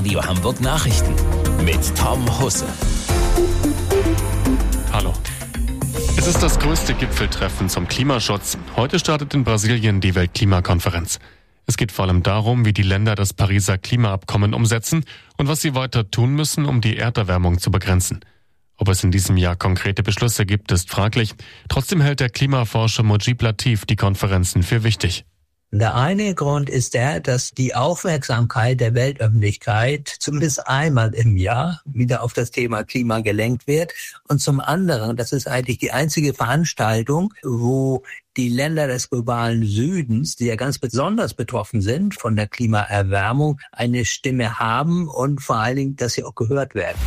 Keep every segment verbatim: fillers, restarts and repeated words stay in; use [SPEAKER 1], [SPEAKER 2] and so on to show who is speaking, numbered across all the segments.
[SPEAKER 1] Radio Hamburg Nachrichten mit Tom Husse.
[SPEAKER 2] Hallo. Es ist das größte Gipfeltreffen zum Klimaschutz. Heute startet in Brasilien die Weltklimakonferenz. Es geht vor allem darum, wie die Länder das Pariser Klimaabkommen umsetzen und was sie weiter tun müssen, um die Erderwärmung zu begrenzen. Ob es in diesem Jahr konkrete Beschlüsse gibt, ist fraglich. Trotzdem hält der Klimaforscher Mujib Latif die Konferenzen für wichtig.
[SPEAKER 3] Der eine Grund ist der, dass die Aufmerksamkeit der Weltöffentlichkeit zumindest einmal im Jahr wieder auf das Thema Klima gelenkt wird. Und zum anderen, das ist eigentlich die einzige Veranstaltung, wo die Länder des globalen Südens, die ja ganz besonders betroffen sind von der Klimaerwärmung, eine Stimme haben und vor allen Dingen, dass sie auch gehört werden.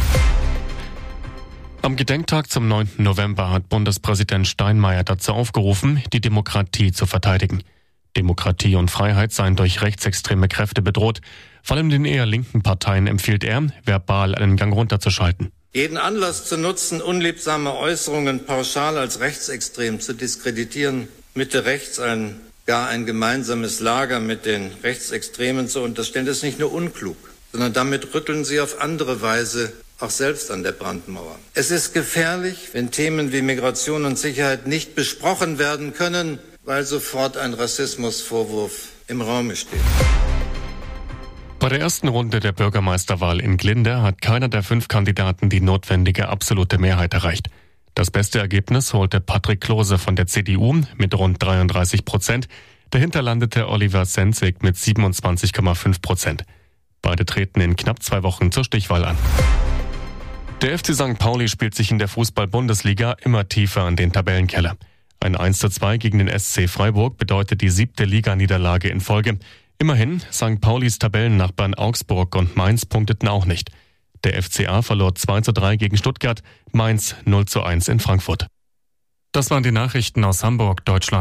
[SPEAKER 2] Am Gedenktag zum neunten November hat Bundespräsident Steinmeier dazu aufgerufen, die Demokratie zu verteidigen. Demokratie und Freiheit seien durch rechtsextreme Kräfte bedroht. Vor allem den eher linken Parteien empfiehlt er, verbal einen Gang runterzuschalten.
[SPEAKER 4] Jeden Anlass zu nutzen, unliebsame Äußerungen pauschal als rechtsextrem zu diskreditieren, Mitte rechts ein, gar ein gemeinsames Lager mit den Rechtsextremen zu unterstellen, ist nicht nur unklug, sondern damit rütteln sie auf andere Weise auch selbst an der Brandmauer. Es ist gefährlich, wenn Themen wie Migration und Sicherheit nicht besprochen werden können, weil sofort ein Rassismusvorwurf im Raume steht.
[SPEAKER 2] Bei der ersten Runde der Bürgermeisterwahl in Glinde hat keiner der fünf Kandidaten die notwendige absolute Mehrheit erreicht. Das beste Ergebnis holte Patrick Klose von der C D U mit rund dreiunddreißig Prozent. Dahinter landete Oliver Senswig mit siebenundzwanzig Komma fünf Prozent. Beide treten in knapp zwei Wochen zur Stichwahl an. Der F C Sankt Pauli spielt sich in der Fußball-Bundesliga immer tiefer an den Tabellenkeller. Ein eins zu zwei gegen den S C Freiburg bedeutet die siebte Liganiederlage in Folge. Immerhin, Sankt Paulis Tabellennachbarn Augsburg und Mainz punkteten auch nicht. Der F C A verlor zwei zu drei gegen Stuttgart, Mainz null zu eins in Frankfurt. Das waren die Nachrichten aus Hamburg, Deutschland.